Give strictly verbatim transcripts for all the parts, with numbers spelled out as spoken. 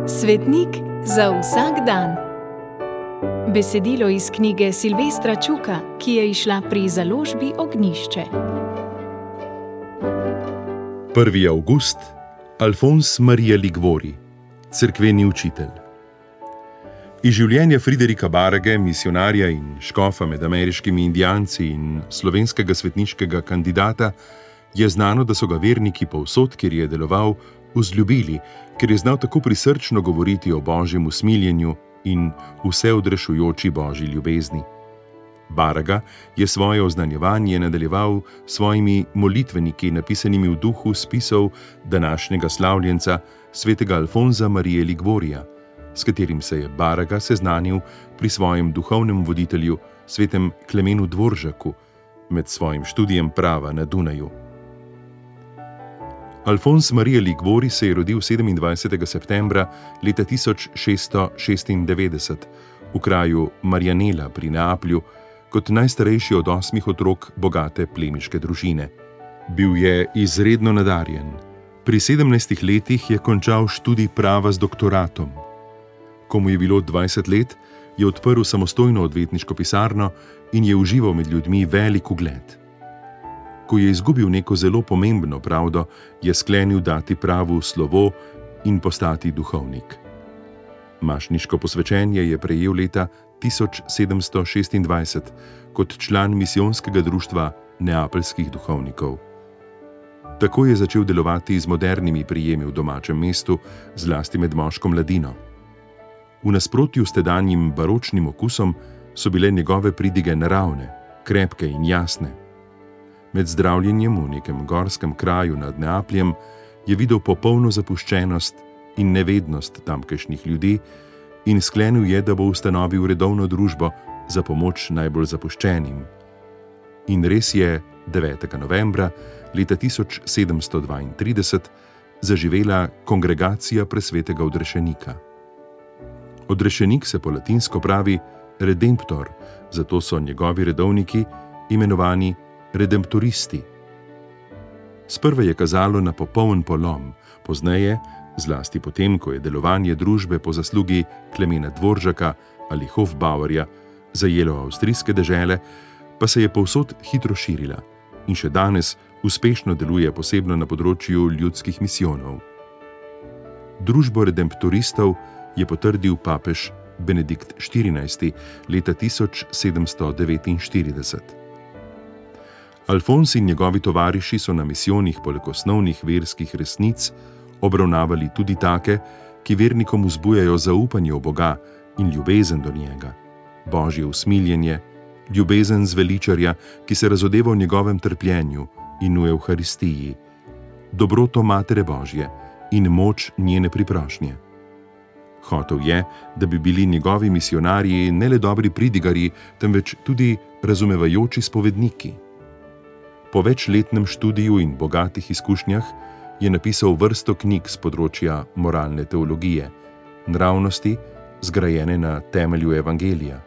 Svetnik za vsak dan. Besedilo iz knjige Silvestra Čuka, ki je izšla pri založbi Ognjišče. prvi avgust. Alfons Maria Liguori, cerkveni učitelj. Iz življenja Friderika Barage, misionarja in škofa med ameriškimi indijanci in slovenskega svetniškega kandidata, je znano, da so ga verniki povsod, kjer je deloval, vzljubili, ker je znal tako prisrčno govoriti o božjem usmiljenju in vseodrešujoči božji ljubezni. Baraga je svoje oznanjevanje nadaljeval s svojimi molitveniki, napisanimi v duhu spisov današnjega slavljenca, svetega Alfonza Marije Liguorija, s katerim se je Baraga seznanil pri svojem duhovnem voditelju, svetem Klemenu Dvoržaku, med svojim študijem prava na Dunaju. Alfons Maria Liguori se je rodil sedemindvajsetega septembra leta tisoč šeststo šestindevetdeset v kraju Marianela pri Neaplju, kot najstarejši od osmih otrok bogate plemiške družine. Bil je izredno nadarjen. Pri sedemnajstih letih je končal študij prava z doktoratom. Ko mu je bilo dvajset let, je odprl samostojno odvetniško pisarno in je užival med ljudmi velik ugled. Ko je izgubil neko zelo pomembno pravdo, je sklenil dati pravu slovo in postati duhovnik. Mašniško posvečenje je prejel leta tisoč sedemsto šestindvajset kot član misijonskega društva neapeljskih duhovnikov. Tako je začel delovati z modernimi prijemi v domačem mestu, zlasti med moško mladino. V nasprotju s tedanjim baročnim okusom so bile njegove pridige naravne, krepke in jasne. Med zdravljenjem v nekem gorskem kraju nad Neapljem je videl popolno zapuščenost in nevednost tamkajšnjih ljudi in sklenil je, da bo ustanovil redovno družbo za pomoč najbolj zapuščenim. In res je devetega novembra leta tisoč sedemsto dvaintrideset zaživela kongregacija presvetega odrešenika. Odrešenik se po latinsko pravi redemptor, zato so njegovi redovniki imenovani redemptoristi. Sprva je kazalo na popoln polom, pozneje, zlasti potem, ko je delovanje družbe po zaslugi Klemena Dvoržaka ali Hofbauerja zajelo avstrijske dežele, pa se je povsod hitro širila in še danes uspešno deluje posebno na področju ljudskih misijonov. Družbo redemptoristov je potrdil papež Benedikt štirinajsti leta tisoč sedemsto devetinštirideset. Alfons in njegovi tovariši so na misijonih poleg osnovnih verskih resnic obravnavali tudi take, ki vernikom vzbujajo zaupanje v Boga in ljubezen do njega, božje usmiljenje, ljubezen zveličarja, ki se razodeva v njegovem trpljenju in v Evharistiji, dobroto Matere Božje in moč njene priprošnje. Hotel je, da bi bili njegovi misijonarji ne le dobri pridigarji, temveč tudi razumevajoči spovedniki. Po večletnem študiju in bogatih izkušnjah je napisal vrsto knjig z področja moralne teologije, nravnosti, zgrajene na temelju evangelija.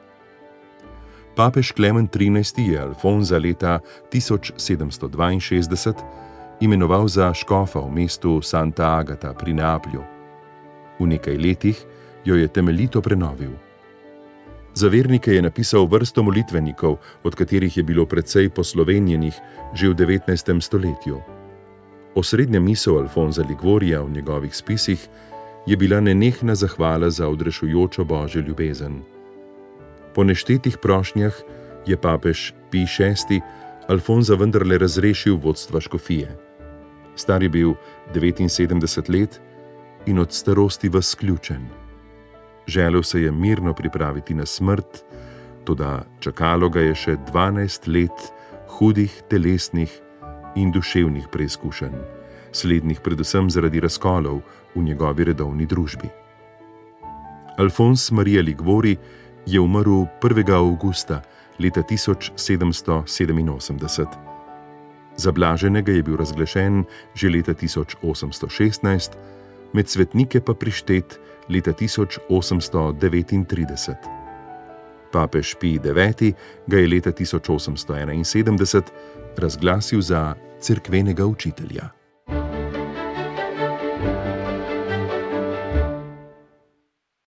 Papež Klemen trinajsti je Alfonza leta tisoč sedemsto dvainšestdeset imenoval za škofa v mestu Santa Agata pri Neaplju. V nekaj letih jo je temeljito prenovil. Za vernike je napisal vrsto molitvenikov, od katerih je bilo precej poslovenjenih že v devetnajstem stoletju. Osrednja misel Alfonza Liguorija v njegovih spisih je bila nenehna zahvala za odrešujočo božjo ljubezen. Po neštetih prošnjah je papež Pij šesti Alfonza vendarle razrešil vodstva škofije. Star je bil devetinsedemdeset let in od starosti ves sključen. Želel se je mirno pripraviti na smrt, toda čakalo ga je še dvanajst let hudih telesnih in duševnih preizkušenj, slednjih predvsem zaradi razkolov v njegovi redovni družbi. Alfons Maria Liguori je umrl prvega avgusta leta tisoč sedemsto sedeminosemdeset. Za blaženega je bil razglašen že leta tisoč osemsto šestnajst, med svetnike pa prištet leta tisoč osemsto devetintrideset. Papež Pij deveti ga je leta tisoč osemsto enainsedemdeset razglasil za cerkvenega učitelja.